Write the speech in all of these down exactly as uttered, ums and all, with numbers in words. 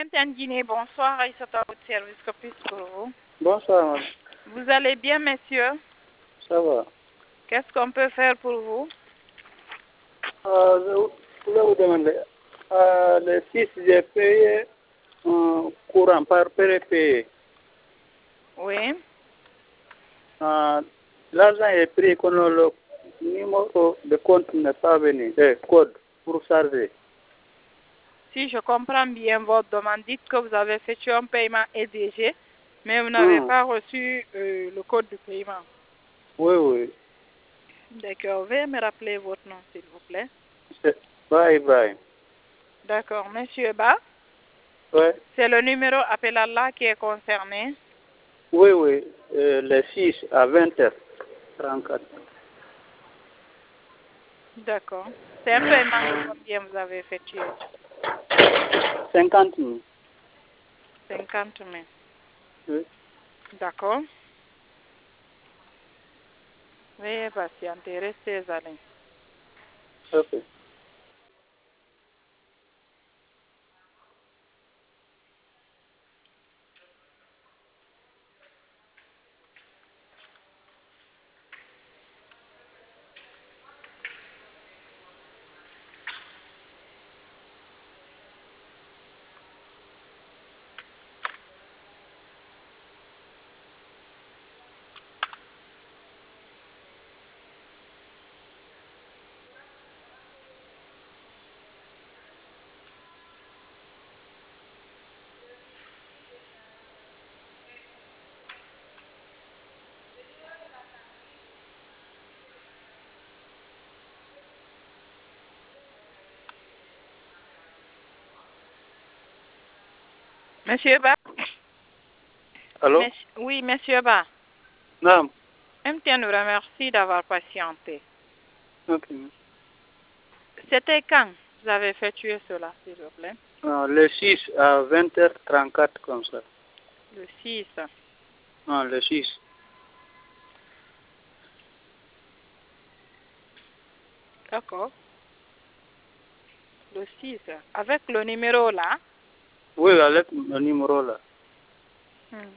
Madame Guinée, bonsoir. Aïssata, votre service, que puis-je pour vous? Bonsoir, madame. Vous allez bien, monsieur? Ça va. Qu'est-ce qu'on peut faire pour vous? Euh, je voulais vous demander, euh, le six, j'ai payé un courant par prépayé. Oui. Euh, L'argent est pris quand le numéro de compte n'est pas venu, le code pour charger. Si je comprends bien votre demande, dites que vous avez fait un paiement E D G, mais vous n'avez Hum. pas reçu euh, le code de paiement. Oui, oui. D'accord. Veuillez me rappeler votre nom, s'il vous plaît. C'est Bye Bye. D'accord. Monsieur Ba, Oui, c'est le numéro appel à là qui est concerné. oui, oui. Euh, le six à vingt heures trente-quatre. D'accord. C'est un paiement de combien vous avez effectué? cinquante mille. cinquante mille. Oui. D'accord. Veuillez patienter, restez à l'aise. Ok. Monsieur Ba? Allô? Monsieur- Oui, monsieur Ba. Non. M T N nous remercie d'avoir patienté. Ok. C'était quand vous avez effectué cela, s'il vous plaît? Euh, le six à vingt heures trente-quatre comme ça. Le six. Non, le six. D'accord. Le six. Avec le numéro là. Oui, avec le numéro là. Hmm.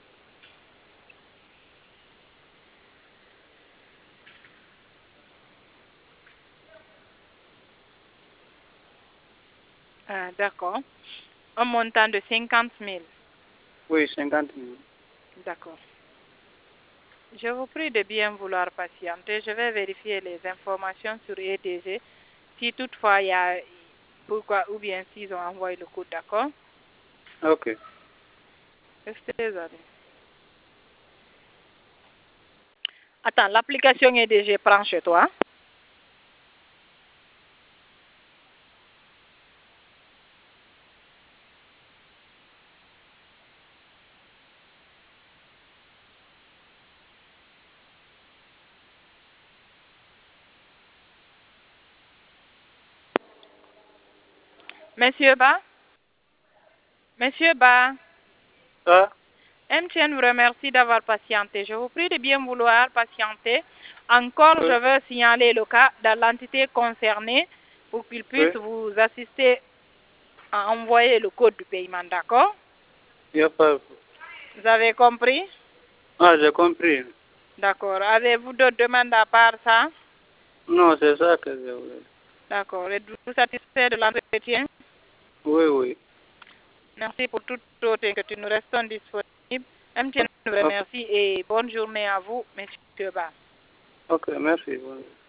Ah, d'accord. Un montant de cinquante mille. Oui, cinquante mille. D'accord. Je vous prie de bien vouloir patienter. Je vais vérifier les informations sur E D G. Si toutefois il y a pourquoi ou bien s'ils ont envoyé le code, d'accord? Ok. Restez à l'aise. Attends, l'application E D G prend chez toi. Monsieur Ba? Monsieur Ba? Ah, M T N vous remercie d'avoir patienté. Je vous prie de bien vouloir patienter. Encore, oui, je veux signaler le cas dans l'entité concernée pour qu'il oui. puisse vous assister à envoyer le code de paiement, d'accord? Il n'y a pas. Vous avez compris? Ah, j'ai compris. D'accord. Avez-vous d'autres demandes à part ça? Non, c'est ça que je voulais. D'accord. Êtes-vous satisfait de l'entretien? Oui, oui. Merci pour toute autre inquiétude. Nous restons disponibles. M T N vous Ok, remercie et bonne journée à vous, monsieur Ba. ok, merci.